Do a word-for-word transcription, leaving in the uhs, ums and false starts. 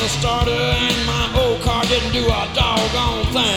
a starter and my old car didn't do a